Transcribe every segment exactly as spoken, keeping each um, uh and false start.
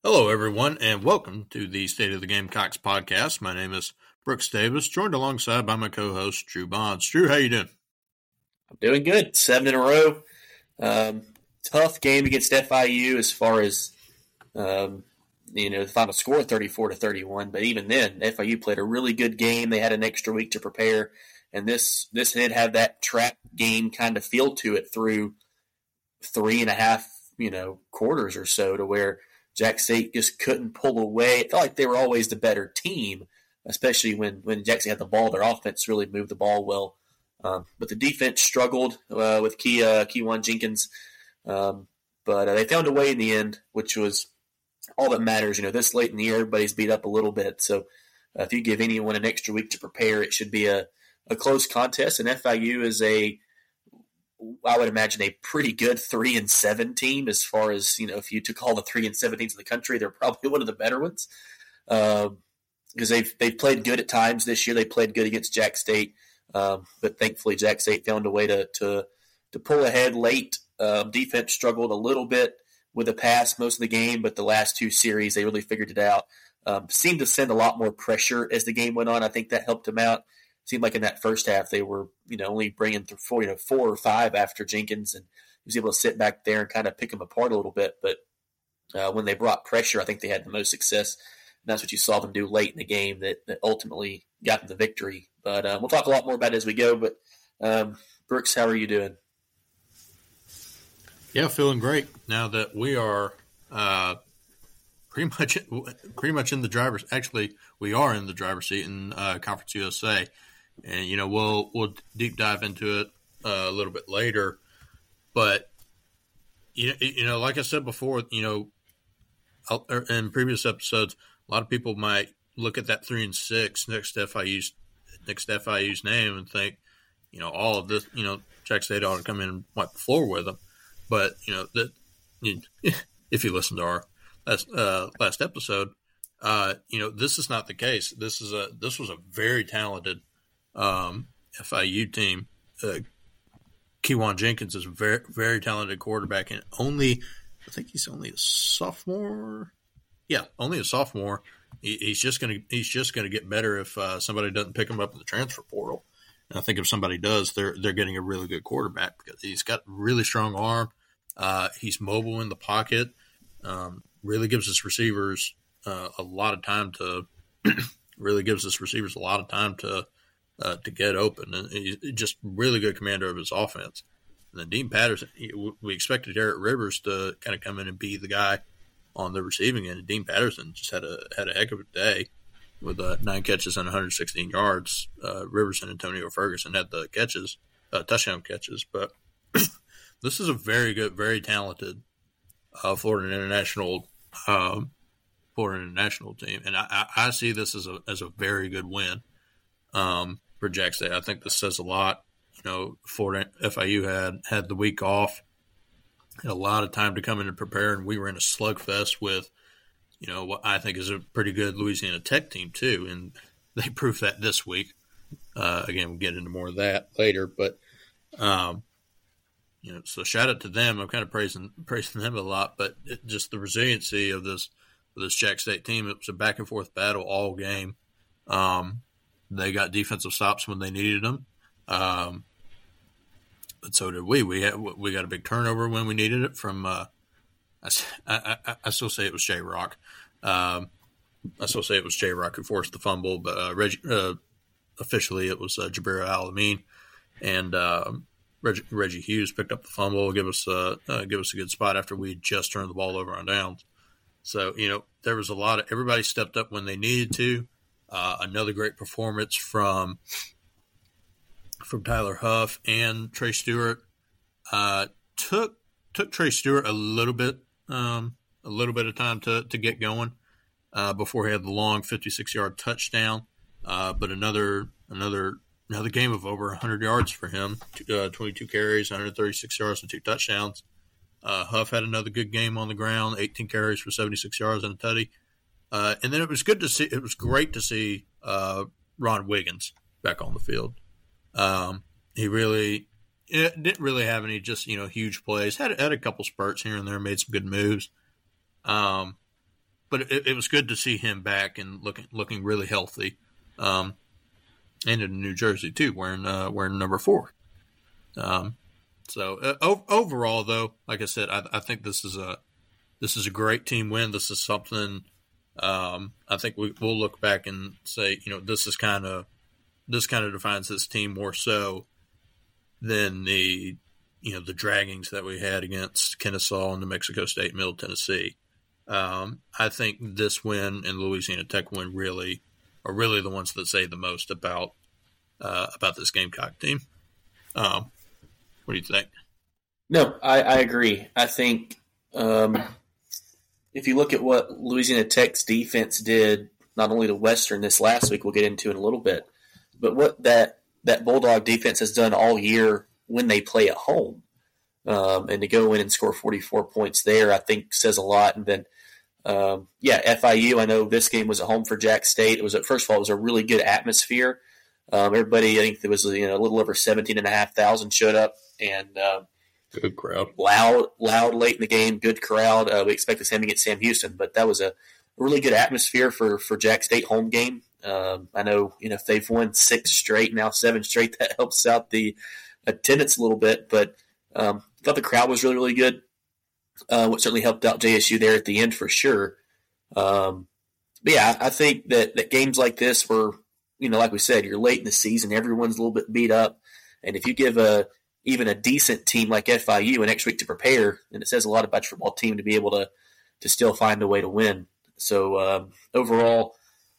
Hello, everyone, and welcome to the State of the Gamecocks podcast. My name is Brooks Davis, joined alongside by my co-host, Drew Bonds. Drew, how you doing? I'm doing good. Seven in a row. Um, tough game against F I U as far as, um, you know, the final score thirty-four to thirty-one. But even then, F I U played a really good game. They had an extra week to prepare. And this, this did have that trap game kind of feel to it through three and a half, you know, quarters or so, to where Jackson State just couldn't pull away. It felt like they were always the better team, especially when, when Jackson had the ball. Their offense really moved the ball well. Um, but the defense struggled uh, with Key, uh, Keywan Jenkins. Um, but uh, they found a way in the end, which was all that matters. You know, this late in the year, everybody's beat up a little bit. So uh, if you give anyone an extra week to prepare, it should be a, a close contest. And F I U is a, I would imagine, a pretty good three and seven team. As far as, you know, if you took all the three and seven teams in the country, they're probably one of the better ones because um, they've they've played good at times this year. They played good against Jack State, um, but thankfully Jack State found a way to to to pull ahead late. Um, defense struggled a little bit with the pass most of the game, but the last two series they really figured it out. Um, seemed to send a lot more pressure as the game went on. I think that helped them out. Seemed like in that first half they were, you know, only bringing through four, you know, four or five after Jenkins, and he was able to sit back there and kind of pick them apart a little bit. But uh, when they brought pressure, I think they had the most success. And that's what you saw them do late in the game that, that ultimately got them the victory. But uh, we'll talk a lot more about it as we go. But um, Brooks, how are you doing? Yeah, feeling great now that we are uh, pretty much pretty much in the driver's. Actually, we are in the driver's seat in uh, Conference U S A. And, you know, we'll we'll deep dive into it uh, a little bit later. But, you know, you know, like I said before, you know, in previous episodes, a lot of people might look at that three and six next to F I U's next to F I U's name and think, you know, all of this, you know, Jack State ought to come in and wipe the floor with them. But, you know, that you, if you listen to our last uh, last episode, uh, you know, this is not the case. This is a this was a very talented Um, F I U team. Uh, Keywan Jenkins is a very, very talented quarterback, and only, I think he's only a sophomore. Yeah, only a sophomore. He, he's just gonna, he's just gonna get better if uh, somebody doesn't pick him up in the transfer portal. And I think if somebody does, they're they're getting a really good quarterback because he's got a really strong arm. Uh, he's mobile in the pocket. Um, really gives his receivers uh, a lot of time to. really gives his receivers a lot of time to. Uh, to get open, and he's just really good commander of his offense. And then Dean Patterson, he, we expected Eric Rivers to kind of come in and be the guy on the receiving end. And Dean Patterson just had a had a heck of a day with uh, nine catches and one hundred sixteen yards. Uh, Rivers and Antonio Ferguson had the catches, uh, touchdown catches. But this is a very good, very talented uh, Florida International, um, Florida International team, and I, I, I see this as a as a very good win. Um, for Jack State. I think this says a lot. You know, Florida F I U had had the week off, had a lot of time to come in and prepare, and we were in a slugfest with, you know, what I think is a pretty good Louisiana Tech team too, and they proved that this week. Uh, again, we'll get into more of that later, but um, you know, so shout out to them. I'm kind of praising praising them a lot, but it, just the resiliency of this of this Jack State team. It was a back and forth battle all game. Um, They got defensive stops when they needed them, um, but so did we. We had, we got a big turnover when we needed it from. Uh, I, I, I still say it was J Rock. Um, I still say it was J Rock who forced the fumble, but uh, Reggie, uh, officially it was uh, Jabir Al-Amin, and uh, Reggie, Reggie Hughes picked up the fumble, give us uh, uh, give us a good spot after we just turned the ball over on downs. So you know there was a lot of everybody stepped up when they needed to. Uh, another great performance from from Tyler Huff and Trey Stewart. Uh, took took Trey Stewart a little bit um, a little bit of time to to get going uh, before he had the long fifty-six yard touchdown. Uh, but another another another game of over one hundred yards for him. Uh, twenty-two carries, one hundred thirty-six yards, and two touchdowns. Uh, Huff had another good game on the ground, eighteen carries for seventy-six yards and a tutty. Uh, and then it was good to see. It was great to see uh, Ron Wiggins back on the field. Um, he really it didn't really have any just you know huge plays. Had had a couple spurts here and there, made some good moves. Um, but it, it was good to see him back and looking looking really healthy, um, and in New Jersey too, wearing uh, wearing number four. Um, so uh, o- overall, though, like I said, I, I think this is a this is a great team win. This is something um, I think we, we'll look back and say, you know, this is kind of this kind of defines this team more so than the you know the draggings that we had against Kennesaw and New Mexico State, Middle Tennessee. Um, I think this win and Louisiana Tech win really are really the ones that say the most about uh, about this Gamecock team. Um, what do you think? No, I, I agree. I think um, if you look at what Louisiana Tech's defense did, not only to Western this last week, we'll get into in a little bit, but what that, that Bulldog defense has done all year when they play at home. Um, and to go in and score forty-four points there, I think says a lot. And then, um, yeah, F I U, I know this game was at home for Jack State. It was, first of all, it was a really good atmosphere. Um, everybody, I think there was you know, a little over seventeen and a half thousand showed up, and uh, good crowd, loud, loud late in the game, good crowd. Uh, we expect the same against Sam Houston, but that was a really good atmosphere for, for Jack State home game. Um, I know you know if they've won six straight now, seven straight, that helps out the attendance a little bit, but um, I thought the crowd was really, really good. Uh, which certainly helped out J S U there at the end for sure. Um, but yeah, I think that, that games like this were, you know, like we said, you're late in the season, everyone's a little bit beat up, and if you give a even a decent team like F I U an extra week to prepare, then it says a lot about your football team to be able to to still find a way to win. So um, overall,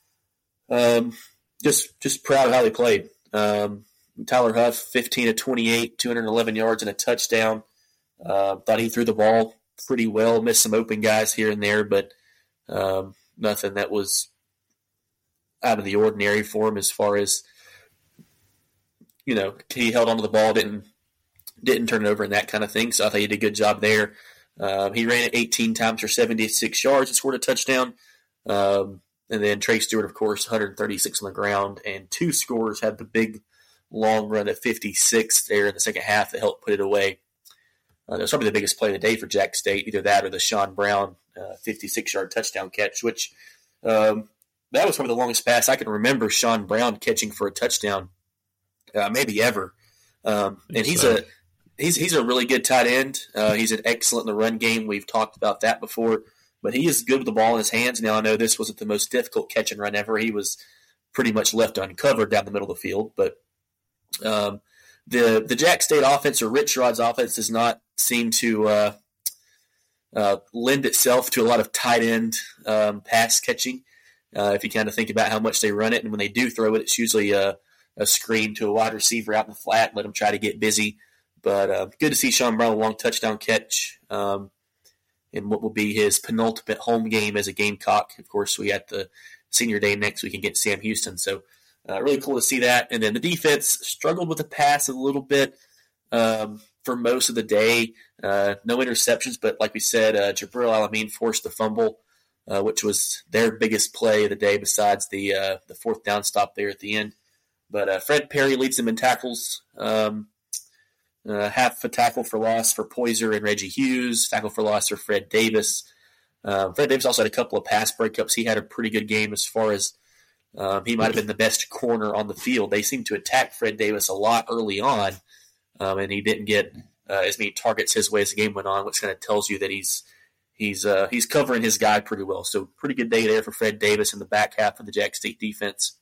um, just just proud of how they played. Um, Tyler Huff, fifteen of twenty-eight, two hundred eleven yards and a touchdown. Uh, thought he threw the ball pretty well, missed some open guys here and there, but um, nothing that was out of the ordinary for him as far as, you know, he held onto the ball, didn't didn't turn it over and that kind of thing. So I thought he did a good job there. Um, he ran it eighteen times for seventy-six yards and scored a touchdown. Um, and then Trey Stewart, of course, one hundred thirty-six on the ground, and two scores, had the big long run at fifty-six there in the second half that helped put it away. Uh, that was probably the biggest play of the day for Jack State, either that or the Sean Brown uh, fifty-six-yard touchdown catch, which um, that was probably the longest pass I can remember Sean Brown catching for a touchdown, uh, maybe ever. Um, and he's so. a he's he's a really good tight end. Uh, he's an excellent in the run game. We've talked about that before, but he is good with the ball in his hands. Now I know this wasn't the most difficult catch and run ever. He was pretty much left uncovered down the middle of the field, but um, the the Jack State offense or Rich Rod's offense does not seem to uh, uh, lend itself to a lot of tight end um, pass catching. Uh, if you kind of think about how much they run it, and when they do throw it, it's usually a, a screen to a wide receiver out in the flat, let them try to get busy. But uh, good to see Sean Brown a long touchdown catch um, in what will be his penultimate home game as a Gamecock. Of course, we got the senior day next week against Sam Houston, so uh, really cool to see that. And then the defense struggled with the pass a little bit um, for most of the day. Uh, no interceptions, but like we said, uh, Jabril Alameen forced the fumble, uh, which was their biggest play of the day besides the uh, the fourth down stop there at the end. But uh, Fred Perry leads them in tackles. Um, uh, half a tackle for loss for Poyser and Reggie Hughes, tackle for loss for Fred Davis. Uh, Fred Davis also had a couple of pass breakups. He had a pretty good game as far as um, he might have been the best corner on the field. They seemed to attack Fred Davis a lot early on, um, and he didn't get uh, as many targets his way as the game went on, which kind of tells you that he's he's uh, he's covering his guy pretty well. So pretty good day there for Fred Davis in the back half of the Jack State defense.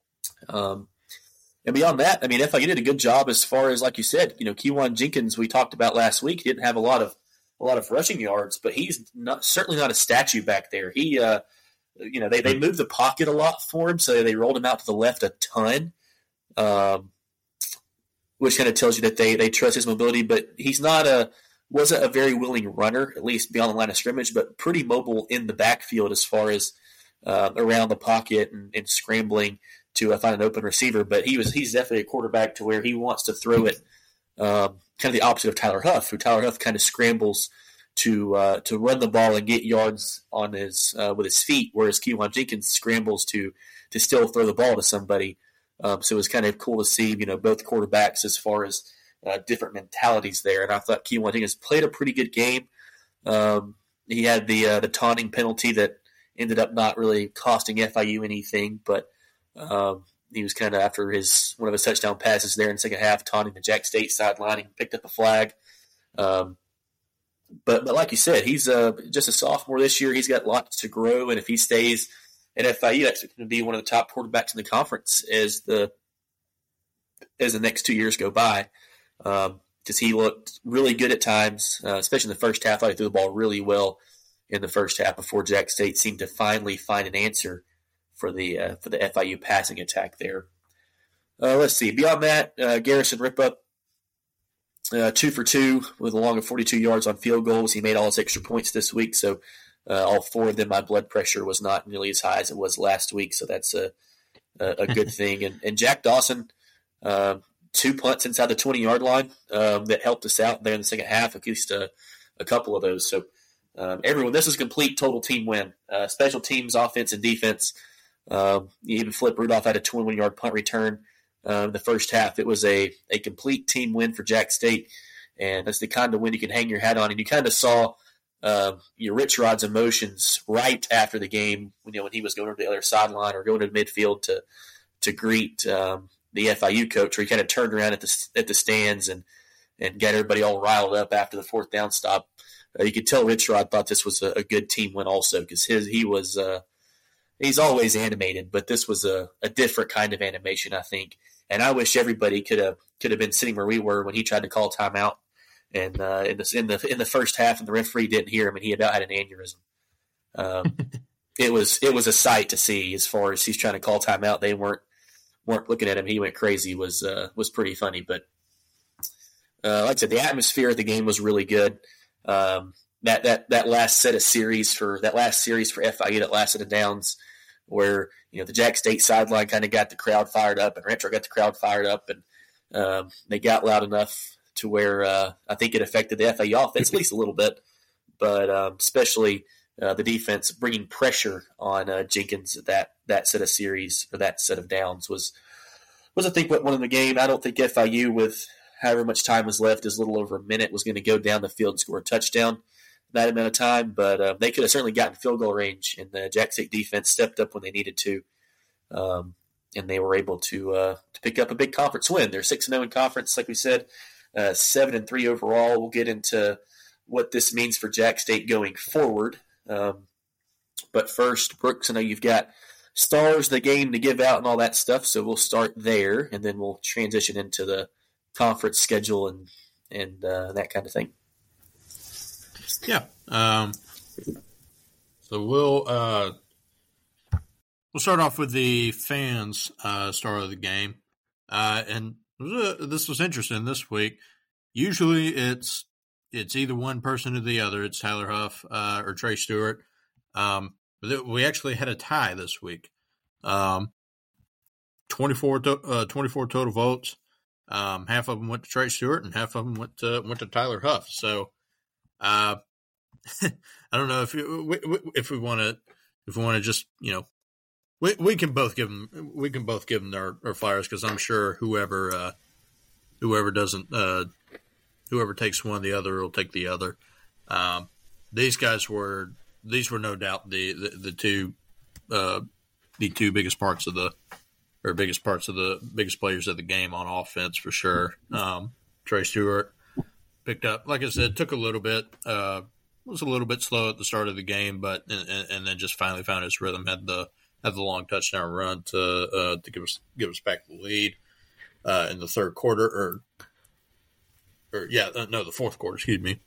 Um, and beyond that, I mean, F I U did a good job as far as, like you said, you know, Kewan Jenkins we talked about last week. He didn't have a lot of a lot of rushing yards, but he's not certainly not a statue back there. He, uh, you know, they, they moved the pocket a lot for him, so they rolled him out to the left a ton, um, which kind of tells you that they they trust his mobility. But he's not a wasn't a very willing runner, at least beyond the line of scrimmage, but pretty mobile in the backfield as far as uh, around the pocket and, and scrambling to uh, find an open receiver. But he was he's definitely a quarterback to where he wants to throw it. Um, kind of the opposite of Tyler Huff, who Tyler Huff kind of scrambles to uh, to run the ball and get yards on his uh, with his feet, whereas Kewan Jenkins scrambles to to still throw the ball to somebody. Um, so it was kind of cool to see, you know, both quarterbacks as far as uh, different mentalities there. And I thought Kewan Jenkins played a pretty good game. Um, he had the uh, the taunting penalty that ended up not really costing F I U anything, but um, he was kind of after his one of his touchdown passes there in the second half, taunting the Jack State sideline and picked up a flag. Um, but but like you said, he's uh, just a sophomore this year. He's got lots to grow, and if he stays at F I U, that's going to be one of the top quarterbacks in the conference as the as the next two years go by. Um, because he looked really good at times, uh, especially in the first half. I threw the ball really well in the first half before Jack State seemed to finally find an answer for the uh, for the F I U passing attack there. Uh, let's see. Beyond that, uh, Garrison Ripa, uh, two for two with a long of forty-two yards on field goals. He made all his extra points this week, so uh, all four of them, my blood pressure was not nearly as high as it was last week, so that's a a, a good thing. And, and Jack Dawson, uh, two punts inside the twenty-yard line um, that helped us out there in the second half, at least a, a couple of those. So um, everyone, this is a complete total team win. Uh, special teams, offense, and defense. Um, even Flip Rudolph had a twenty-one-yard punt return uh, in the first half. It was a, a complete team win for Jack State, and that's the kind of win you can hang your hat on. And you kind of saw uh, you know, Rich Rod's emotions right after the game, you know, when he was going over the other sideline or going to midfield to to greet um, the F I U coach, where he kind of turned around at the at the stands and, and got everybody all riled up after the fourth down stop. Uh, you could tell Rich Rod thought this was a, a good team win also, because his he was uh, he's always animated, but this was a, a different kind of animation, I think. And I wish everybody could have could have been sitting where we were when he tried to call timeout, and uh, in the in the in the first half, and the referee didn't hear him, and he about had an aneurysm. Um, it was it was a sight to see. As far as he's trying to call timeout, they weren't. weren't looking at him. He went crazy. Was uh, was pretty funny. But uh, like I said, the atmosphere at the game was really good. Um, that that that last set of series for that last series for F I U that lasted in downs, where you know the Jack State sideline kind of got the crowd fired up, and Rancho got the crowd fired up, and um, they got loud enough to where uh, I think it affected the F I U offense at least a little bit, but um, especially. Uh, the defense bringing pressure on uh, Jenkins at that that set of series or that set of downs was was I think what won the game. I don't think F I U, with however much time was left, is a little over a minute, was going to go down the field and score a touchdown that amount of time. But uh, they could have certainly gotten field goal range, and the Jack State defense stepped up when they needed to, um, and they were able to uh, to pick up a big conference win. They're six and zero in conference, like we said, uh, seven and three overall. We'll get into what this means for Jack State going forward. Um, but first, Brooks, I know you've got stars of the game to give out and all that stuff, so we'll start there, and then we'll transition into the conference schedule and and uh, that kind of thing. Yeah. Um, so we'll uh, we'll start off with the fans' uh, star of the game, uh, and this was interesting this week. Usually, it's It's either one person or the other. It's Tyler Huff uh, or Trey Stewart. Um, but we actually had a tie this week. Um, twenty-four, to, uh, twenty-four total votes. Um, half of them went to Trey Stewart, and half of them went to went to Tyler Huff. So, uh, I don't know if we, if we want to if we want to just you know we we can both give them we can both give them their, their flyers, because I'm sure whoever uh, whoever doesn't. Uh, Whoever takes one, the other will take the other. Um, these guys were these were no doubt the the, the two uh, the two biggest parts of the or biggest parts of the biggest players of the game on offense for sure. Um, Trey Stewart picked up, like I said, took a little bit, uh, was a little bit slow at the start of the game, but and, and then just finally found his rhythm. Had the had the long touchdown run to uh, to give us give us back the lead uh, in the third quarter or. Or yeah, no, the fourth quarter. Excuse me.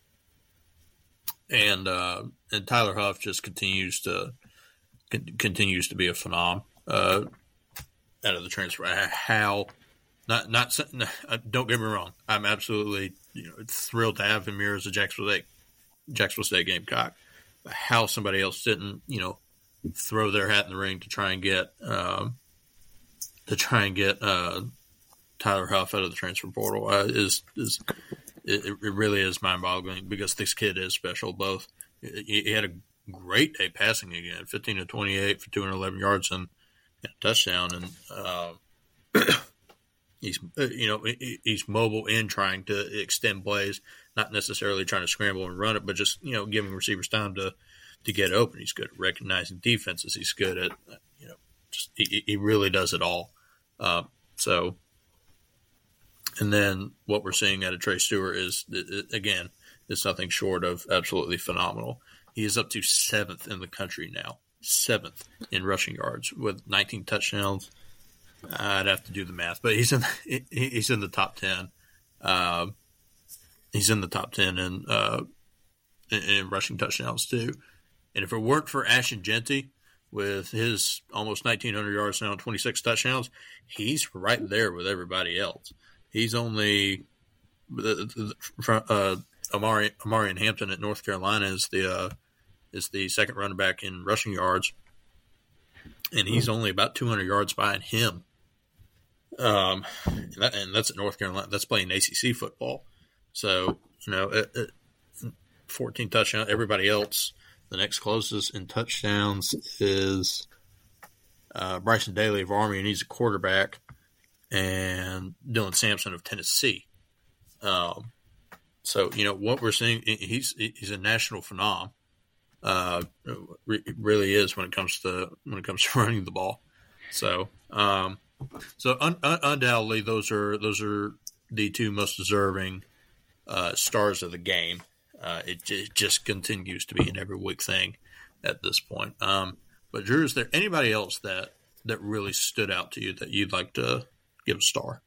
And uh, and Tyler Huff just continues to con- continues to be a phenom uh, out of the transfer. How not not don't get me wrong. I'm absolutely you know thrilled to have him here as a Jacksonville State Jacksonville State Gamecock. But how somebody else didn't you know throw their hat in the ring to try and get um, to try and get. Uh, Tyler Huff out of the transfer portal uh, is is it, it really is mind-boggling, because this kid is special. Both he, he had a great day passing again, fifteen to twenty-eight for two hundred eleven yards and, and a touchdown, and uh, he's you know he's mobile in trying to extend plays, not necessarily trying to scramble and run it, but just you know giving receivers time to to get open. He's good at recognizing defenses. He's good at, you know, just he, he really does it all. Uh, so, and then what we're seeing out of Trey Stewart is, again, is nothing short of absolutely phenomenal. He is up to seventh in the country now, seventh in rushing yards with nineteen touchdowns. I'd have to do the math, but he's in he's in the top ten. Uh, he's in the top ten in, uh, in in rushing touchdowns too. And if it weren't for Ashton Jeanty with his almost nineteen hundred yards now and twenty-six touchdowns, he's right there with everybody else. He's only uh, Amari Amari Hampton at North Carolina is the uh, is the second running back in rushing yards, and he's only about two hundred yards behind him. Um, and, that, and that's at North Carolina. That's playing A C C football. So, you know, it, it, fourteen touchdowns. Everybody else, the next closest in touchdowns is uh, Bryson Daly of Army, and he's a quarterback, and Dylan Sampson of Tennessee. Um, so, you know, what we're seeing, he's he's a national phenom. Uh, it really is when it comes to when it comes to running the ball. So, um, so un- un- undoubtedly, those are those are the two most deserving uh, stars of the game. Uh, it, j- it just continues to be an every week thing at this point. Um, but Drew, is there anybody else that that really stood out to you that you'd like to give a star?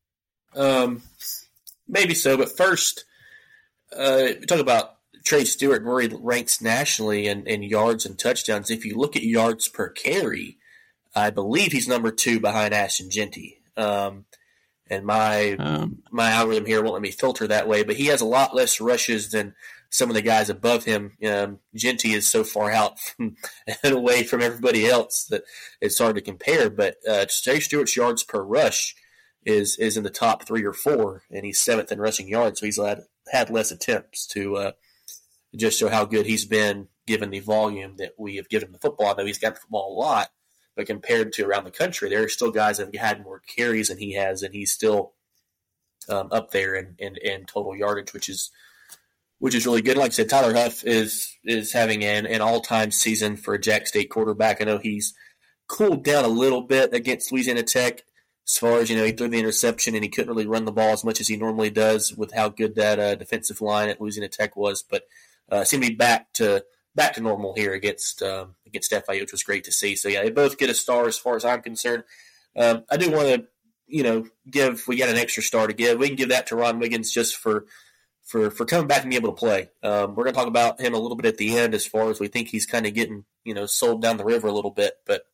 Um, maybe so, but first, uh, talk about Trey Stewart and where he ranks nationally in, in yards and touchdowns. If you look at yards per carry, I believe he's number two behind Ashton Jeanty. Um, and my um, my algorithm here won't let me filter that way, but he has a lot less rushes than some of the guys above him. Um, Jeanty is so far out from, and away from everybody else that it's hard to compare. But uh, Trey Stewart's yards per rush is is in the top three or four, and he's seventh in rushing yards, so he's had, had less attempts to uh, just show how good he's been given the volume that we have given him the football. I know he's got the football a lot, but compared to around the country, there are still guys that have had more carries than he has, and he's still um, up there in, in, in total yardage, which is which is really good. Like I said, Tyler Huff is is having an, an all-time season for a Jack State quarterback. I know he's cooled down a little bit against Louisiana Tech as far as, you know, he threw the interception and he couldn't really run the ball as much as he normally does with how good that uh, defensive line at Louisiana Tech was, but Uh, seem to be back to back to normal here against um, against F I U, which was great to see. So yeah, they both get a star as far as I'm concerned. Um, I do want to, you know, give we got an extra star to give. We can give that to Ron Wiggins just for for for coming back and being able to play. Um, we're going to talk about him a little bit at the end as far as we think he's kind of getting, you know, sold down the river a little bit. But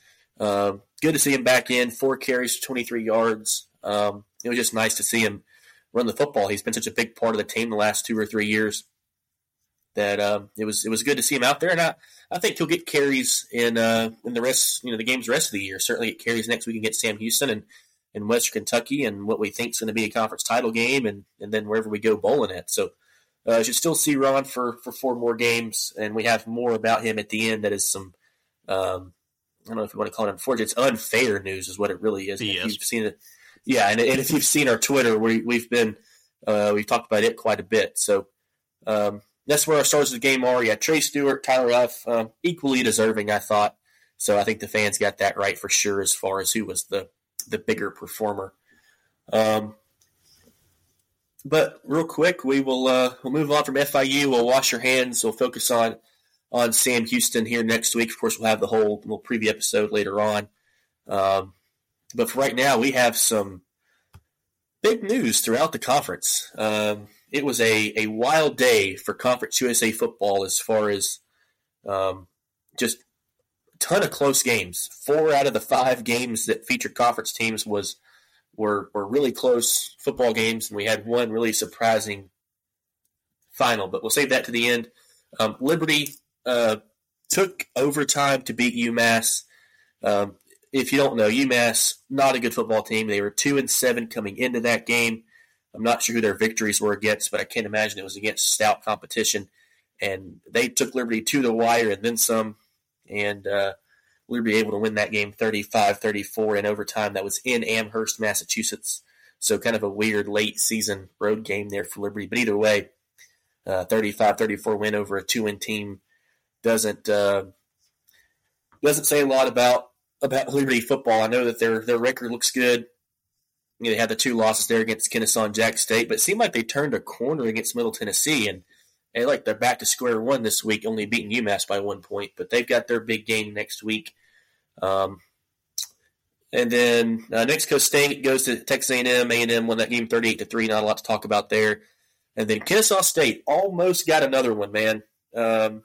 um, good to see him back in. Four carries, twenty-three yards. Um, it was just nice to see him run the football. He's been such a big part of the team the last two or three years. That um, it was it was good to see him out there, and I, I think he'll get carries in uh, in the rest you know the games the rest of the year. Certainly get carries next week against Sam Houston and in Western Kentucky, and what we think is going to be a conference title game, and, and then wherever we go bowling at. So uh, I should still see Ron for, for four more games, and we have more about him at the end. That is some um, I don't know if you want to call it unfortunate. It's unfair news, is what it really is. Yes. If you've seen it, yeah, and, and if you've seen our Twitter, we, we've been uh, we've talked about it quite a bit. So. Um, That's where our stars of the game are. Yeah, Trey Stewart, Tyler Huff, um, equally deserving, I thought. So I think the fans got that right for sure as far as who was the, the bigger performer. Um, but real quick, we will uh, we'll move on from F I U. We'll wash our hands. We'll focus on on Sam Houston here next week. Of course, we'll have the whole little preview episode later on. Um, but for right now, we have some big news throughout the conference. Um, it was a, a wild day for Conference U S A football as far as um, just a ton of close games. Four out of the five games that featured conference teams was were were really close football games, and we had one really surprising final. But we'll save that to the end. Um, Liberty uh, took overtime to beat UMass. Um, if you don't know, UMass, not a good football team. They were two and seven coming into that game. I'm not sure who their victories were against, but I can't imagine it was against stout competition. And they took Liberty to the wire and then some, and uh, Liberty able to win that game thirty-five thirty-four in overtime. That was in Amherst, Massachusetts. So kind of a weird late season road game there for Liberty. But either way, uh, thirty-five thirty-four win over a two-win team doesn't uh, doesn't say a lot about about Liberty football. I know that their their record looks good. You know, they had the two losses there against Kennesaw and Jack State, but it seemed like they turned a corner against Middle Tennessee, and they like they're back to square one this week, only beating UMass by one point. But they've got their big game next week. Um, and then uh, New Mexico State goes to Texas A and M. A and M won that game thirty-eight to three. Not a lot to talk about there. And then Kennesaw State almost got another one, man. Um,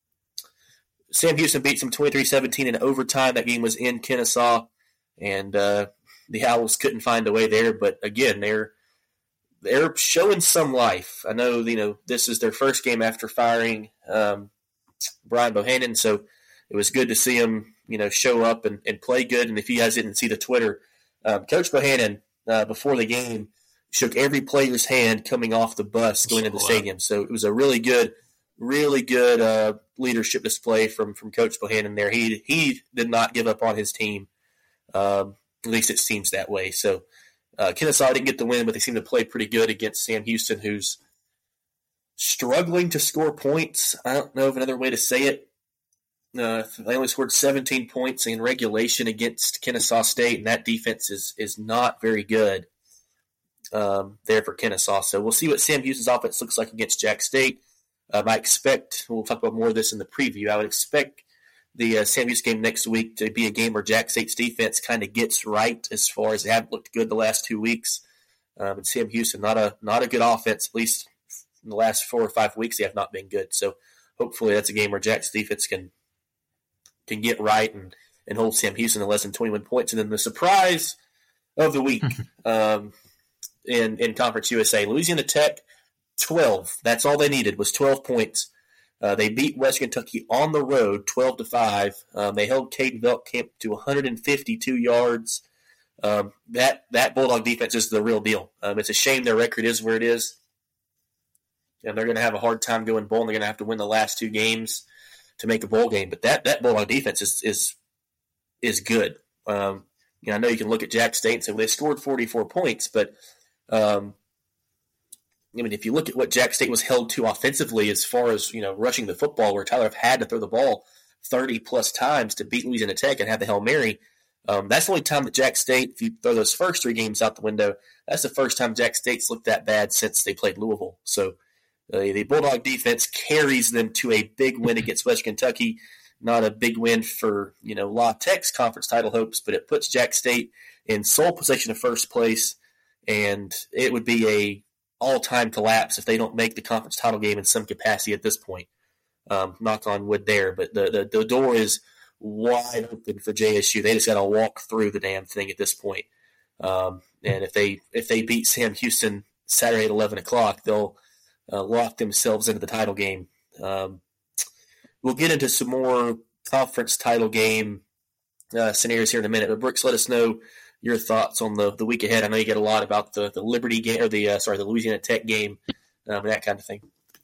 Sam Houston beats them twenty-three seventeen in overtime. That game was in Kennesaw, and uh, the Owls couldn't find a way there. But again, they're they're showing some life. I know, you know, this is their first game after firing um, Brian Bohannon, so it was good to see him, you know, show up and, and play good. And if you guys didn't see the Twitter, um, Coach Bohannon uh, before the game shook every player's hand coming off the bus going into the stadium. So it was a really good, really good uh, leadership display from from Coach Bohannon there. He he did not give up on his team. Um, at least it seems that way. So uh, Kennesaw didn't get the win, but they seem to play pretty good against Sam Houston, who's struggling to score points. I don't know of another way to say it. Uh, they only scored seventeen points in regulation against Kennesaw State, and that defense is is not very good um, there for Kennesaw. So we'll see what Sam Houston's offense looks like against Jack State. Um, I expect, we'll talk about more of this in the preview, I would expect the uh, Sam Houston game next week to be a game where Jack State's defense kind of gets right as far as they haven't looked good the last two weeks. Um, and Sam Houston, not a not a good offense, at least in the last four or five weeks, they have not been good. So hopefully that's a game where Jack's defense can can get right and, and hold Sam Houston to less than twenty-one points. And then the surprise of the week um, in, in Conference U S A, Louisiana Tech, twelve. That's all they needed was twelve points. Uh, they beat West Kentucky on the road, twelve to five. Um, they held Caden Veltkamp to one hundred fifty-two yards. Um, that that Bulldog defense is the real deal. Um, it's a shame their record is where it is, and they're going to have a hard time going bowl. And they're going to have to win the last two games to make a bowl game. But that that Bulldog defense is is is good. Um, you know, I know you can look at Jack State and say, well, they scored forty-four points, but um, I mean, if you look at what Jack State was held to offensively as far as, you know, rushing the football, where Tyler had to throw the ball thirty-plus times to beat Louisiana Tech and have the Hail Mary, um, that's the only time that Jack State, if you throw those first three games out the window, that's the first time Jack State's looked that bad since they played Louisville. So uh, the Bulldog defense carries them to a big win against West Kentucky. Not a big win for, you know, La Tech's conference title hopes, but it puts Jack State in sole possession of first place, and it would be a all-time collapse if they don't make the conference title game in some capacity at this point. Um, knock on wood there, but the, the, the door is wide open for J S U. They just got to walk through the damn thing at this point. Um, and if they if they beat Sam Houston Saturday at eleven o'clock, they'll uh, lock themselves into the title game. Um, we'll get into some more conference title game uh, scenarios here in a minute, but Brooks, let us know your thoughts on the, the week ahead. I know you get a lot about the, the Liberty game, or the uh, sorry, the Louisiana Tech game, um, and that kind of thing.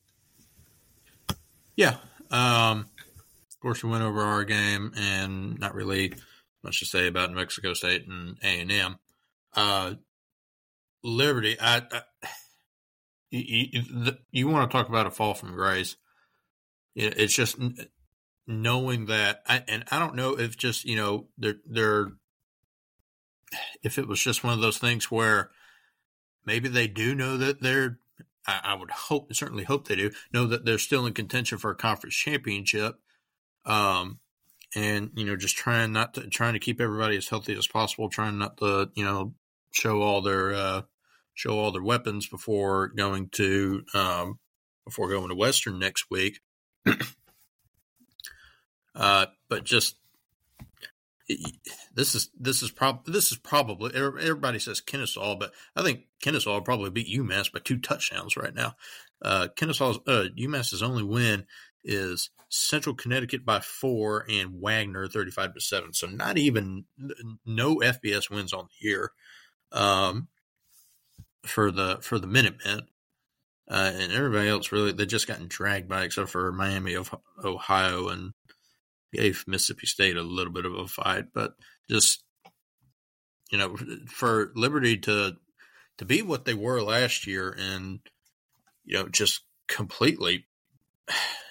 Yeah, um, of course we went over our game, and not really much to say about New Mexico State and A and M. Uh, Liberty, I, I you, you, you want to talk about a fall from grace? It's just knowing that, I, and I don't know if just you know they're they're. If it was just one of those things where maybe they do know that they're, I, I would hope, certainly hope they do, know that they're still in contention for a conference championship. Um, and, you know, just trying not to, trying to keep everybody as healthy as possible, trying not to, you know, show all their, uh, show all their weapons before going to, um, before going to Western next week. uh, but just, This is this is prob this is probably everybody says Kennesaw, but I think Kennesaw will probably beat UMass by two touchdowns right now. Uh, Kennesaw's uh, UMass's only win is Central Connecticut by four and Wagner thirty-five to seven. So not even no F B S wins on the year um, for the for the Minutemen, uh, and everybody else really they just gotten dragged by except for Miami of Ohio and gave Mississippi State a little bit of a fight, but just, you know, for Liberty to to be what they were last year and, you know, just completely, just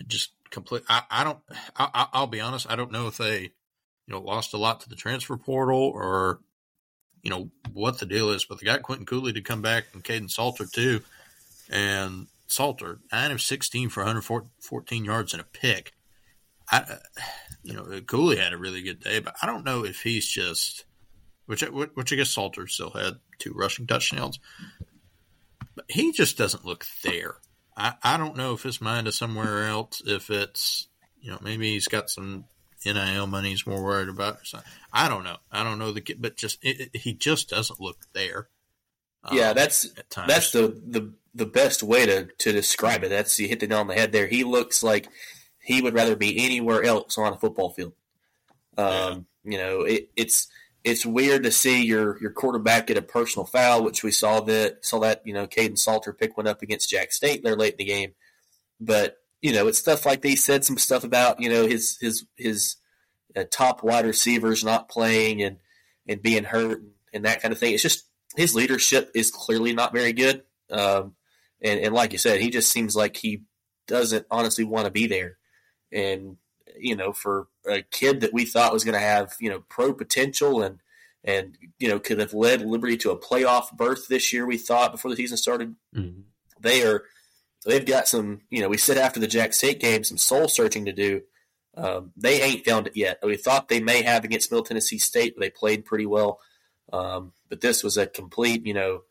complete. I, I don't. I, I'll be honest. I don't know if they, you know, lost a lot to the transfer portal or, you know, what the deal is. But they got Quentin Cooley to come back and Caden Salter too, and Salter nine of sixteen for one hundred fourteen yards and a pick. I, you know, Cooley had a really good day, but I don't know if he's just, which which I guess Salter still had two rushing touchdowns, but he just doesn't look there. I, I don't know if his mind is somewhere else, if it's, you know, maybe he's got some N I L money he's more worried about or something. I don't know. I don't know the kid, but just it, it, he just doesn't look there. Yeah, um, that's that's the, the the best way to, to describe it. That's you hit the nail on the head there. He looks like he would rather be anywhere else on a football field. Um, yeah. You know, it, it's it's weird to see your your quarterback get a personal foul, which we saw that saw that you know Caden Salter pick one up against Jack State there late in the game. But you know, it's stuff like they said some stuff about you know his his his uh, top wide receivers not playing and and being hurt and, and that kind of thing. It's just his leadership is clearly not very good. Um, and, and like you said, he just seems like he doesn't honestly want to be there. And, you know, for a kid that we thought was going to have, you know, pro potential and, and, you know, could have led Liberty to a playoff berth this year, we thought before the season started, mm-hmm. they are, they've got some, you know, we said after the Jack State game, some soul searching to do. Um, they ain't found it yet. We thought they may have against Middle Tennessee State, but they played pretty well. Um, but this was a complete, you know,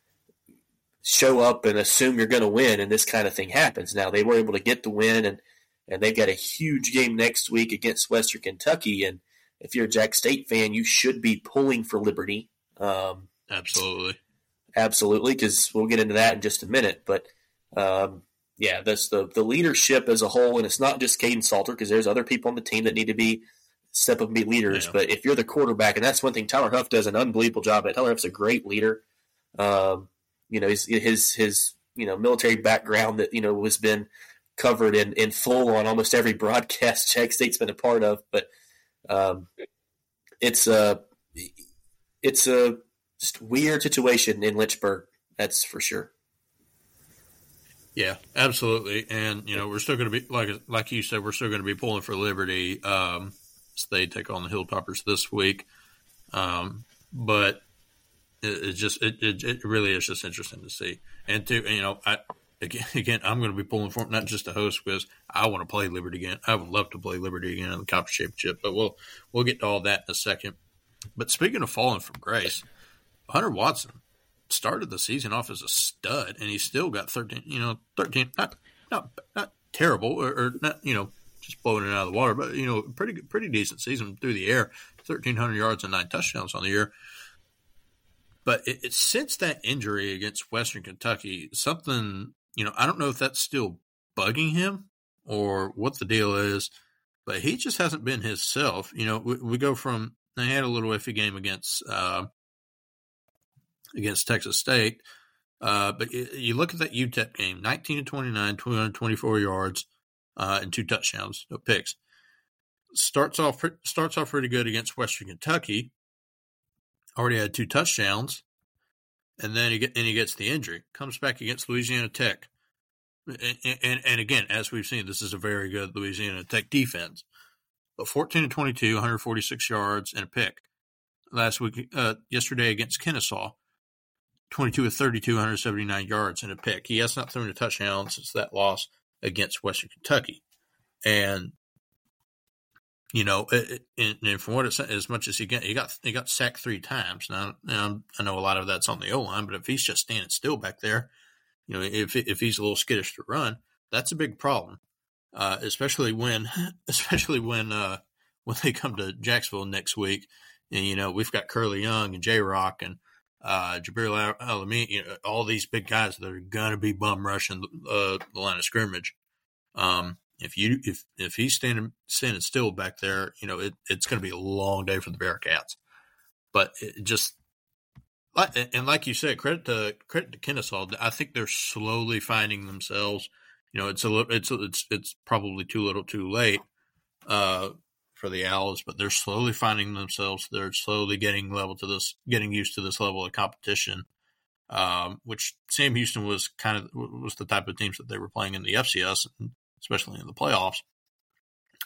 show up and assume you're going to win, and this kind of thing happens. Now, they were able to get the win, and, and they've got a huge game next week against Western Kentucky. And if you're a Jack State fan, you should be pulling for Liberty. Um, absolutely. Absolutely, because we'll get into that in just a minute. But, um, yeah, that's the, the leadership as a whole, and it's not just Caden Salter because there's other people on the team that need to be step up and be leaders. Yeah. But if you're the quarterback, and that's one thing Tyler Huff does an unbelievable job at. Tyler Huff's a great leader. Um, you know, his, his, his, you know, military background that, you know, has been covered in, in full on almost every broadcast Jack State's been a part of. But um, it's a, it's a just weird situation in Lynchburg. That's for sure. Yeah, absolutely. And, you know, we're still going to be, like, like you said, we're still going to be pulling for Liberty. Um, So they take on the Hilltoppers this week, um, but it, it just it, it it really is just interesting to see. And to you know, I again, again I'm going to be pulling for not just a host because I want to play Liberty again. I would love to play Liberty again in the Conference Championship, but we'll we'll get to all that in a second. But speaking of falling from grace, Hunter Watson started the season off as a stud, and he still got thirteen. You know, thirteen not not not terrible or, or not you know. just blowing it out of the water, but, you know, pretty pretty decent season through the air, thirteen hundred yards and nine touchdowns on the year. But it, it, since that injury against Western Kentucky, something, you know, I don't know if that's still bugging him or what the deal is, but he just hasn't been his self. You know, we, we go from, they had a little iffy game against, uh, against Texas State, uh, but you, you look at that U T E P game, nineteen to twenty-nine, two hundred twenty-four yards, Uh, and two touchdowns, no picks. Starts off starts off pretty good against Western Kentucky. Already had two touchdowns, and then he get and he gets the injury. Comes back against Louisiana Tech, and, and and again, as we've seen, this is a very good Louisiana Tech defense. But fourteen to twenty-two, one hundred forty-six yards and a pick. Last week, uh, yesterday against Kennesaw, twenty-two of thirty-two, one hundred seventy-nine yards and a pick. He has not thrown a touchdown since that loss against Western Kentucky. And, you know, and, and from what it's as much as he got, he got, he got sacked three times. Now, now, I know a lot of that's on the O-line, but if he's just standing still back there, you know, if if he's a little skittish to run, that's a big problem. Uh, especially when, especially when, uh, when they come to Jacksonville next week. And, you know, we've got Curly Young and J-Rock and, Uh, Jabril Alamine, you know, all these big guys that are gonna be bum rushing uh, the line of scrimmage. Um, if you if if he's standing standing still back there, you know it, it's gonna be a long day for the Bearcats. But it just and like you said, credit to credit to Kennesaw. I think they're slowly finding themselves. You know, it's a little, it's it's it's probably too little, too late. Uh, for the Owls, but they're slowly finding themselves. They're slowly getting level to this, getting used to this level of competition, um, which Sam Houston was kind of was the type of teams that they were playing in the F C S, especially in the playoffs.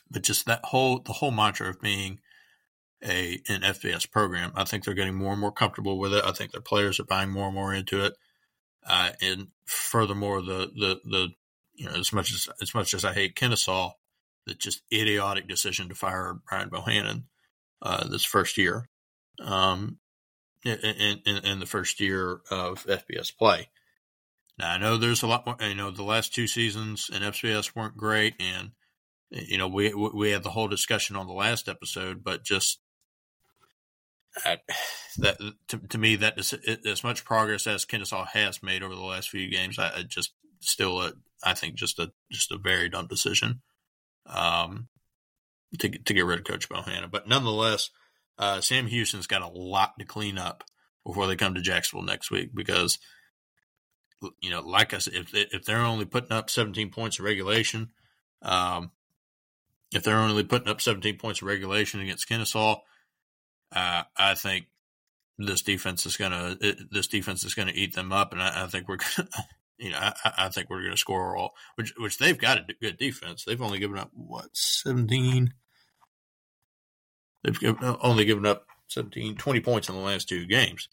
but just that whole the whole mantra of being a an F B S program, I think they're getting more and more comfortable with it. I think their players are buying more and more into it. Uh, and furthermore, the the the you know as much as as much as I hate Kennesaw, the just idiotic decision to fire Brian Bohannon uh, this first year, um, in, in in the first year of F B S play. Now I know there's a lot more. You know, the last two seasons in F B S weren't great, and you know we we had the whole discussion on the last episode, but just. I, that to, to me, that is, as much progress as Kennesaw has made over the last few games, I, I just still, a, I think, just a just a very dumb decision um, to to get rid of Coach Bohannon. But nonetheless, uh, Sam Houston's got a lot to clean up before they come to Jacksonville next week because, you know, like I said, if they, if they're only putting up seventeen points of regulation, um, if they're only putting up seventeen points of regulation against Kennesaw. Uh, I think this defense is gonna this defense is gonna eat them up, and I, I think we're gonna, you know I, I think we're gonna score all which which they've got a good defense. They've only given up what seventeen. They've given, only given up seventeen, twenty points in the last two games,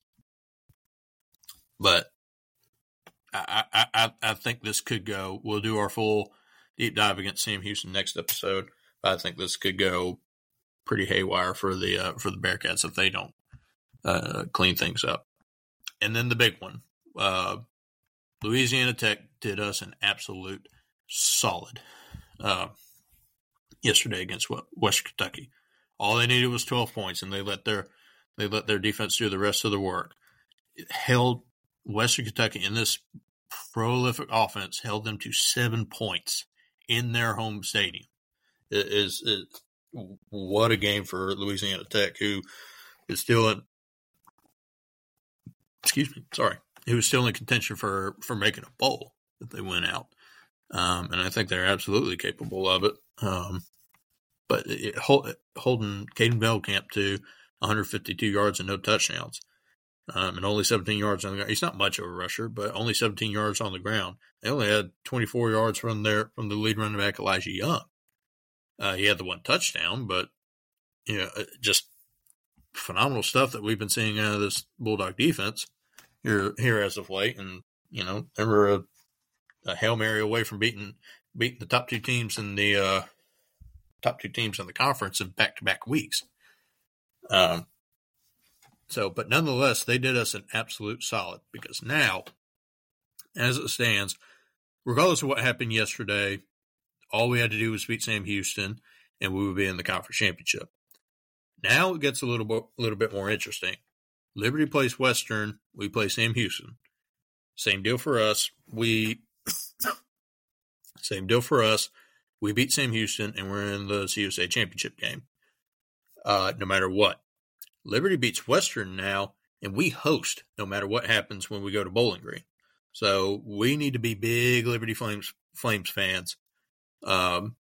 but I I, I I think this could go. We'll do our full deep dive against Sam Houston next episode. But I think this could go pretty haywire for the uh, for the Bearcats if they don't uh, clean things up. And then the big one, uh, Louisiana Tech did us an absolute solid uh, yesterday against West Kentucky. All they needed was twelve points, and they let their they let their defense do the rest of the work. It held Western Kentucky in this prolific offense held them to seven points in their home stadium. It is it, What a game for Louisiana Tech, who is still in, excuse me, sorry, who is still in contention for, for making a bowl if they win out. Um, and I think they're absolutely capable of it. Um, but it, hold, holding Caden Veldkamp to one hundred fifty-two yards and no touchdowns, um, and only seventeen yards on the ground. He's not much of a rusher, but only seventeen yards on the ground. They only had twenty-four yards from their from the lead running back, Elijah Young. Uh, he had the one touchdown, but you know, just phenomenal stuff that we've been seeing out of this Bulldog defense here here as of late. And you know, they were a, a Hail Mary away from beating beating the top two teams in the uh, top two teams in the conference in back to back weeks. Um. So, but nonetheless, they did us an absolute solid because now, as it stands, regardless of what happened yesterday. All we had to do was beat Sam Houston, and we would be in the conference championship. Now it gets a little bit, little bit more interesting. Liberty plays Western. We play Sam Houston. Same deal for us. We same deal for us. We beat Sam Houston, and we're in the C U S A championship game. Uh, no matter what, Liberty beats Western now, and we host no matter what happens when we go to Bowling Green. So we need to be big Liberty Flames Flames fans. Um,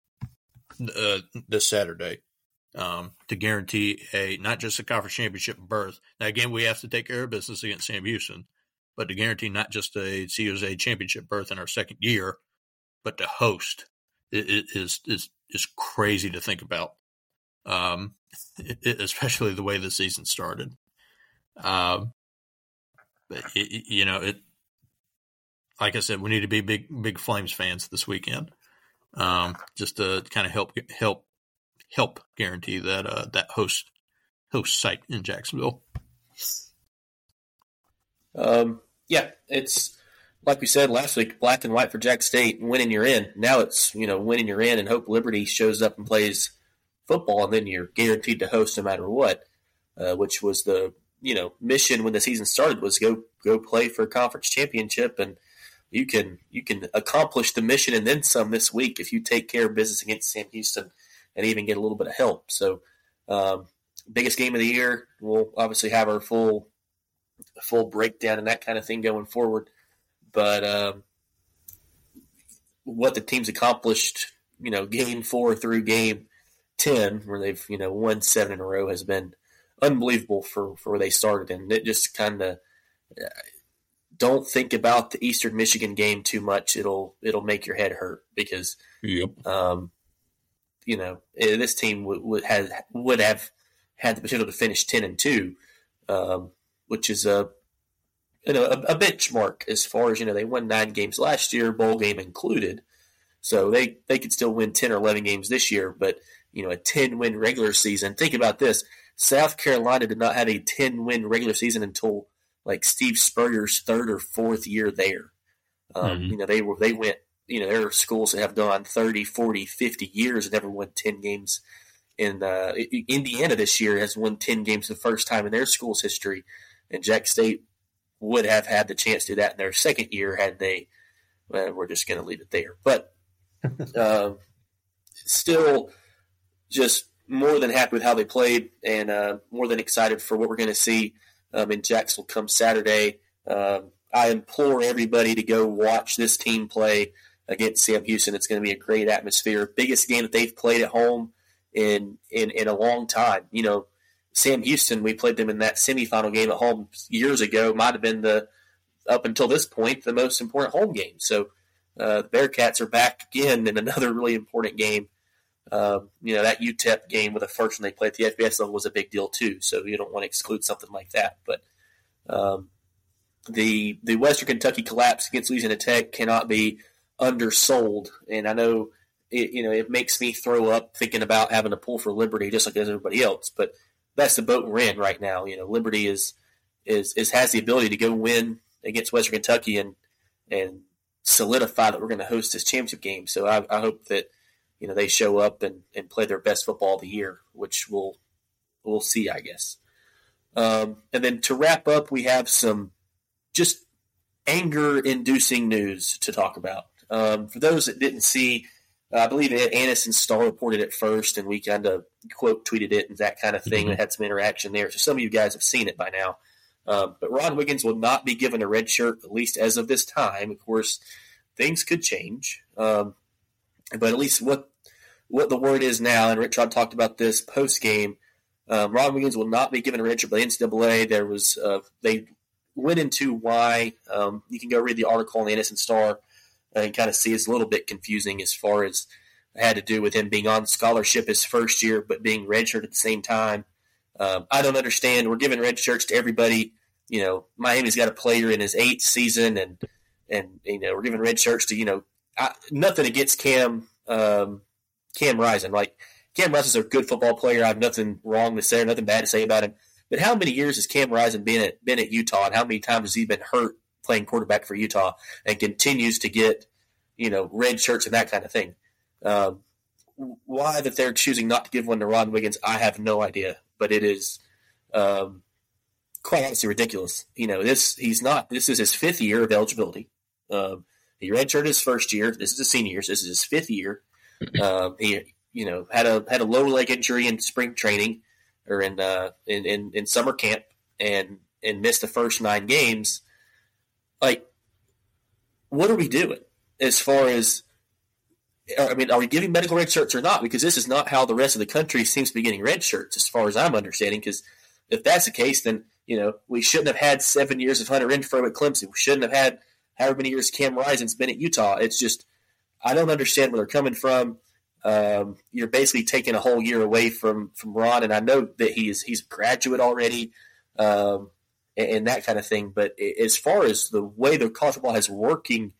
uh, this Saturday, um, to guarantee a not just a conference championship berth. Now, again, we have to take care of business against Sam Houston, but to guarantee not just a C U S A championship berth in our second year, but to host it, it is is is crazy to think about. Um, it, it, especially the way the season started. Um, but it, you know, it. Like I said, we need to be big big Flames fans this weekend. Um, just to kind of help help help guarantee that uh, that host host site in Jacksonville. Um, yeah, it's like we said last week, black and white for Jack State. Winning, you're in. Now it's you know winning, you're in, and hope Liberty shows up and plays football, and then you're guaranteed to host no matter what. Uh, which was the you know mission when the season started was go go play for a conference championship and. You can you can accomplish the mission and then some this week if you take care of business against Sam Houston and even get a little bit of help. So, um, biggest game of the year. We'll obviously have our full full breakdown and that kind of thing going forward. But um, what the team's accomplished, you know, game four through game ten, where they've you know won seven in a row, has been unbelievable for, for where they started, and it just kind of. Uh, Don't think about the Eastern Michigan game too much. It'll it'll make your head hurt because, yep. um, you know, this team would, would have would have had the potential to finish ten and two, um, which is a you know a, a benchmark as far as you know they won nine games last year, bowl game included. So they, they could still win ten or eleven games this year, but you know a ten win regular season. Think about this: South Carolina did not have a ten win regular season until like Steve Spurrier's third or fourth year there. Um, mm-hmm. You know they were they went. You know, there are schools that have gone thirty, forty, fifty years and never won ten games. And uh, Indiana this year has won ten games the first time in their school's history. And Jack State would have had the chance to do that in their second year had they well, – we're just going to leave it there. But uh, still just more than happy with how they played and uh, more than excited for what we're going to see um, in Jacksonville come Saturday. Um, I implore everybody to go watch this team play against Sam Houston. It's going to be a great atmosphere. Biggest game that they've played at home in, in in a long time. You know, Sam Houston, we played them in that semifinal game at home years ago. Might have been the, up until this point, the most important home game. So uh, the Bearcats are back again in another really important game. Uh, you know, that U T E P game with the first one they played at the F B S level was a big deal too. So you don't want to exclude something like that. But um, the the Western Kentucky collapse against Louisiana Tech cannot be undersold, and I know it, you know it makes me throw up thinking about having to pull for Liberty just like everybody else. But that's the boat we're in right now. You know, Liberty is is is has the ability to go win against Western Kentucky and and solidify that we're going to host this championship game. So I, I hope that you know they show up and, and play their best football of the year, which we'll we'll see, I guess. Um, and then to wrap up, we have some just anger-inducing news to talk about. Um, for those that didn't see, uh, I believe Annis and Star reported it first, and we kind of quote tweeted it and that kind of thing. Mm-hmm. It had some interaction there. So some of you guys have seen it by now. Um, but Ron Wiggins will not be given a red shirt, at least as of this time. Of course, things could change. Um, but at least what what the word is now, and Rich Rod talked about this post-game, um, Ron Wiggins will not be given a red shirt by the N C double A. There was uh, they went into why. Um, you can go read the article on the Annis and Star and kind of see it's a little bit confusing as far as it had to do with him being on scholarship his first year but being redshirted at the same time. Um, I don't understand. We're giving red shirts to everybody. You know, Miami's got a player in his eighth season, and and you know we're giving red shirts to you know I, nothing against Cam um, Cam Rising. Like Cam Rising's a good football player. I have nothing wrong to say or nothing bad to say about him. But how many years has Cam Rising been at been at Utah, and how many times has he been hurt playing quarterback for Utah and continues to get, you know, red shirts and that kind of thing? Um, why that they're choosing not to give one to Ron Wiggins, I have no idea. But it is um, quite honestly ridiculous. You know, this he's not. This is his fifth year of eligibility. Um, he redshirted his first year. This is his senior year. So this is his fifth year. Um, he, you know, had a had a lower leg injury in spring training or in uh, in, in in summer camp and and missed the first nine games. Like, what are we doing as far as, I mean, are we giving medical red shirts or not? Because this is not how the rest of the country seems to be getting red shirts as far as I'm understanding. Because if that's the case, then, you know, we shouldn't have had seven years of Hunter Renfrow at Clemson. We shouldn't have had however many years Cam Rising's been at Utah. It's just, I don't understand where they're coming from. Um, you're basically taking a whole year away from, from Ron, and I know that he is, he's a graduate already. Um, and that kind of thing. But as far as the way the college football has working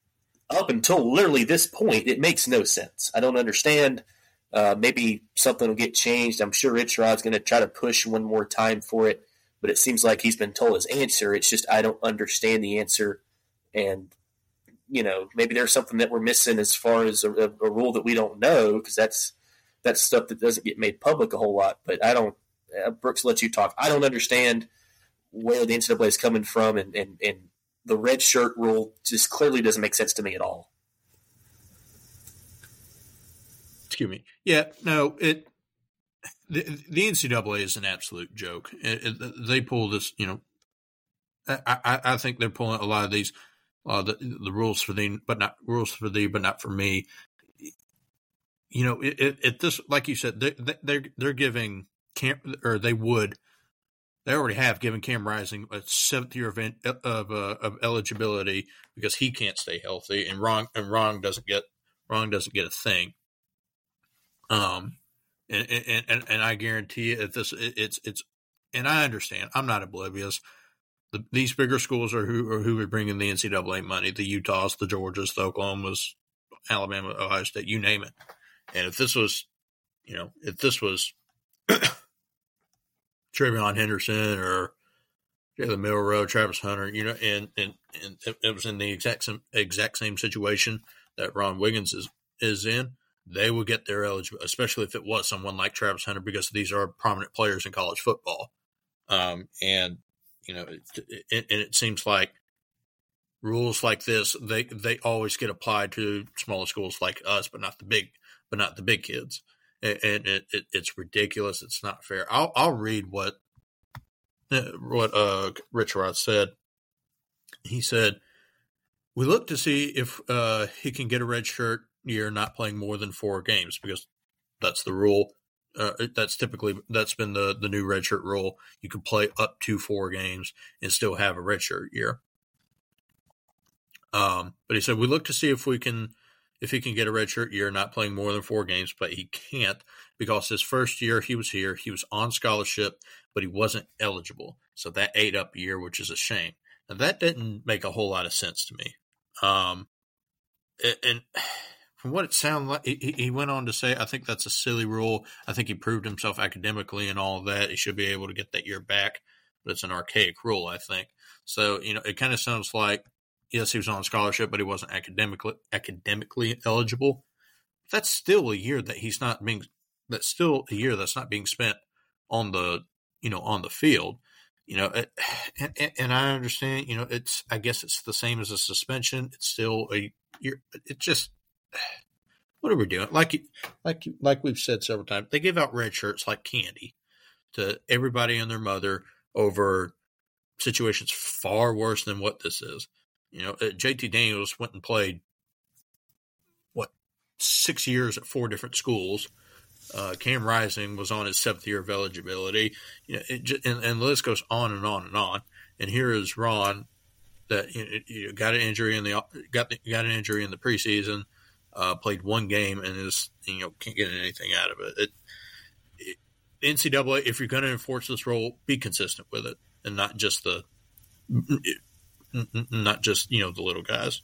up until literally this point, it makes no sense. I don't understand. Uh, maybe something will get changed. I'm sure Rich Rod's going to try to push one more time for it, but it seems like he's been told his answer. It's just I don't understand the answer. And, you know, maybe there's something that we're missing as far as a, a rule that we don't know, because that's, that's stuff that doesn't get made public a whole lot. But I don't uh, – Brooks, let you talk. I don't understand – where the N C double A is coming from, and, and, and the red shirt rule just clearly doesn't make sense to me at all. Excuse me. Yeah, no, it the, the N C double A is an absolute joke. It, it, they pull this, you know, I, I, I think they're pulling a lot of these, uh, the, the rules for thee, but not rules for thee, but not for me. You know, it, it, it this, like you said, they, they're they're giving camp, or they would. They already have given Cam Rising a seventh year of of, uh, of eligibility because he can't stay healthy, and Ron and Ron doesn't get Ron doesn't get a thing. Um, and and, and, and I guarantee you, if this it, it's it's, and I understand, I'm not oblivious. The, these bigger schools are who are who are bringing the N C double A money: the Utahs, the Georgias, the Oklahomas, Alabama, Ohio State, you name it. And if this was, you know, if this was Trevion Henderson or Jalen Milroe, Travis Hunter, you know, and, and, and it was in the exact same, exact same situation that Ron Wiggins is, is in, they would get their eligibility, especially if it was someone like Travis Hunter, because these are prominent players in college football. Um, and, you know, it, it, and it seems like rules like this, they, they always get applied to smaller schools like us, but not the big, but not the big kids. And, and it, it, it's ridiculous. It's not fair. I'll, I'll read what, what uh, Rich Rod said. He said, we look to see if uh, he can get a red shirt year not playing more than four games, because that's the rule. Uh, that's typically, that's been the, the new red shirt rule. You can play up to four games and still have a red shirt year. Um, but he said, we look to see if we can, if he can get a red shirt year not playing more than four games, but he can't, because his first year he was here, he was on scholarship, but he wasn't eligible. So that ate up a year, which is a shame. Now that didn't make a whole lot of sense to me. Um, and from what it sounded like, he, he went on to say, I think that's a silly rule. I think he proved himself academically and all of that. He should be able to get that year back, but it's an archaic rule, I think. So, you know, it kind of sounds like, yes, he was on scholarship, but he wasn't academically academically eligible. That's still a year that he's not being. That's still a year that's not being spent on the, you know, on the field. You know, it, and, and I understand. You know, it's. I guess it's the same as a suspension. It's still a year. It just. What are we doing? Like, like, like we've said several times, they give out red shirts like candy to everybody and their mother over situations far worse than what this is. You know, J T Daniels went and played, what, six years at four different schools. Uh, Cam Rising was on his seventh year of eligibility. You know, it just, and, and the list goes on and on and on. And here is Ron that you know, you know, got an injury in the got the, got an injury in the preseason, uh, played one game, and is you know can't get anything out of it. it, it N C double A, if you're going to enforce this rule, be consistent with it, and not just the. It, Not just, you know, the little guys.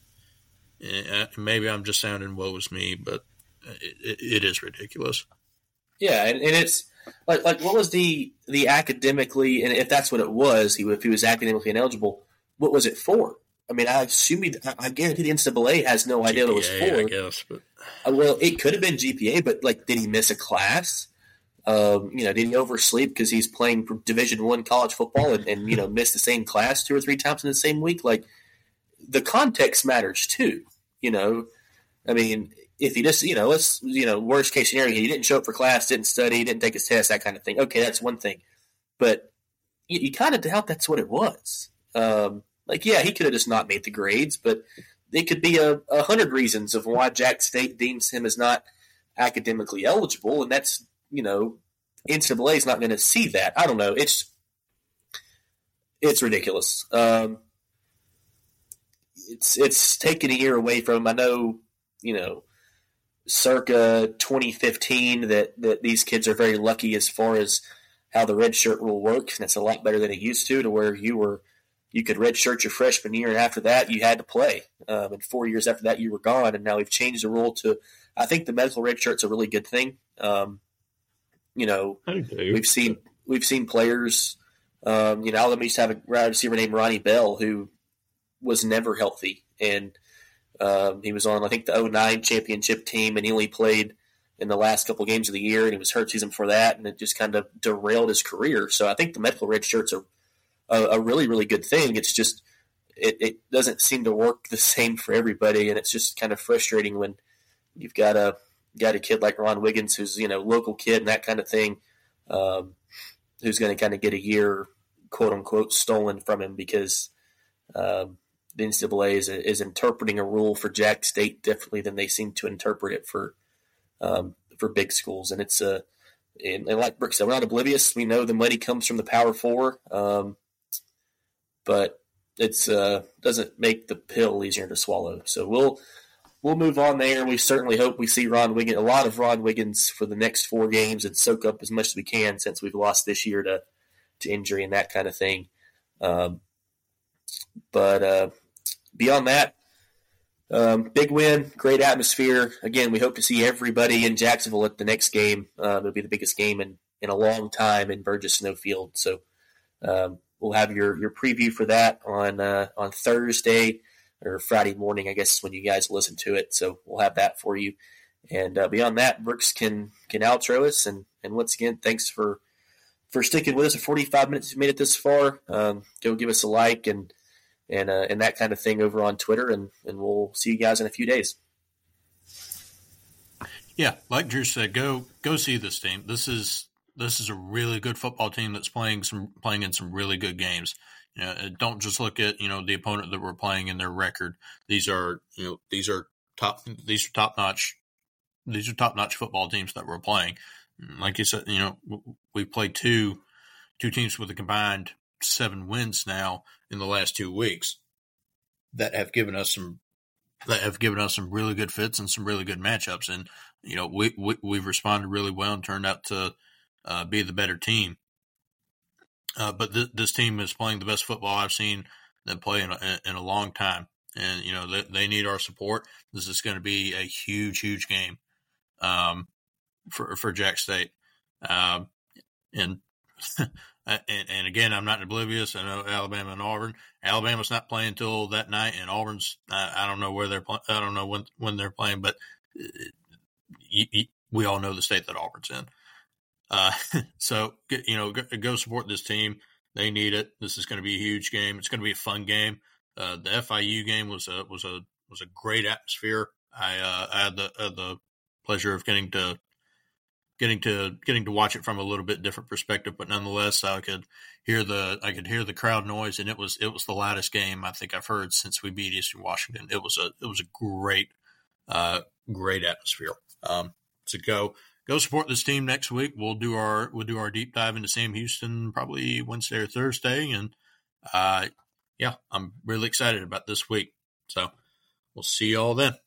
Maybe I'm just sounding woe is me, but it, it is ridiculous. Yeah, and, and it's like, like what was the the academically, and if that's what it was, he if he was academically ineligible, what was it for? I mean, I assume he, I guarantee the N C double A has no idea what it was for. I guess, but well, it could have been G P A, but like, did he miss a class? Um, you know, did he oversleep because he's playing Division One college football and, and you know missed the same class two or three times in the same week? Like, the context matters too. You know, I mean, if he just you know, let's you know, worst case scenario, he didn't show up for class, didn't study, didn't take his test, that kind of thing. Okay, that's one thing, but you, you kind of doubt that's what it was. Um, like, yeah, he could have just not made the grades, but there could be a, a hundred reasons of why Jack State deems him as not academically eligible, and that's. You know, N C double A is not going to see that. I don't know. It's it's ridiculous. Um, it's it's taken a year away from him. I know, you know, circa twenty fifteen that, that these kids are very lucky as far as how the red shirt rule works, and it's a lot better than it used to, to where you were you could red shirt your freshman year, and after that you had to play. Um, and four years after that you were gone, and now we've changed the rule to. I think the medical red shirt's a really good thing. Um, You know, we've seen we've seen players. Um, you know, Alabama used to have a wide receiver named Ronnie Bell who was never healthy, and um, he was on I think the oh nine championship team, and he only played in the last couple games of the year, and he was hurt season before that, and it just kind of derailed his career. So I think the medical red shirts are a, a really really good thing. It's just it, it doesn't seem to work the same for everybody, and it's just kind of frustrating when you've got a got a kid like Ron Wiggins, who's you know local kid and that kind of thing, um, who's going to kind of get a year, quote unquote, stolen from him because um, the N C double A is, is interpreting a rule for Jack State differently than they seem to interpret it for um, for big schools. And it's a uh, and, and like Brick said, we're not oblivious. We know the money comes from the Power Four, um, but it's uh, doesn't make the pill easier to swallow. So we'll. we'll move on there. We certainly hope we see Ron Wiggins, a lot of Ron Wiggins for the next four games and soak up as much as we can since we've lost this year to, to injury and that kind of thing. Um, but uh, beyond that, um, big win, great atmosphere. Again, we hope to see everybody in Jacksonville at the next game. Uh, it'll be the biggest game in, in a long time in Burgess Snowfield. So um, we'll have your, your preview for that on uh, on Thursday or Friday morning, I guess, when you guys listen to it. So we'll have that for you. And uh, beyond that, Brooks can can outro us. And, and once again, thanks for for sticking with us for forty-five minutes. If you made it this far, um, go give us a like and and uh, and that kind of thing over on Twitter. And, and we'll see you guys in a few days. Yeah, like Drew said, go go see this team. This is this is a really good football team that's playing some playing in some really good games. You know, don't just look at, you know, the opponent that we're playing in their record. These are, you know, these are top these are top notch these are top notch football teams that we're playing. Like you said, you know, we played two two teams with a combined seven wins now in the last two weeks that have given us some that have given us some really good fits and some really good matchups. And, you know, we, we we've responded really well and turned out to uh, be the better team. Uh, but th- this team is playing the best football I've seen them play in a, in a long time. And, you know, they, they need our support. This is going to be a huge, huge game um, for for Jack State. Um, and, and and again, I'm not oblivious. I know Alabama and Auburn. Alabama's not playing until that night, and Auburn's I, I don't know where they're playing. I don't know when when they're playing, but you, you, we all know the state that Auburn's in. Uh, so, you know, go, go support this team. They need it. This is going to be a huge game. It's going to be a fun game. Uh, the F I U game was a was a was a great atmosphere. I, uh, I had the uh, the pleasure of getting to getting to getting to watch it from a little bit different perspective, but nonetheless, I could hear the I could hear the crowd noise, and it was it was the loudest game I think I've heard since we beat Eastern Washington. It was a it was a great uh, great atmosphere. Um, so go. Go support this team next week. We'll do our we'll do our deep dive into Sam Houston probably Wednesday or Thursday, and uh, yeah, I'm really excited about this week. So we'll see you all then.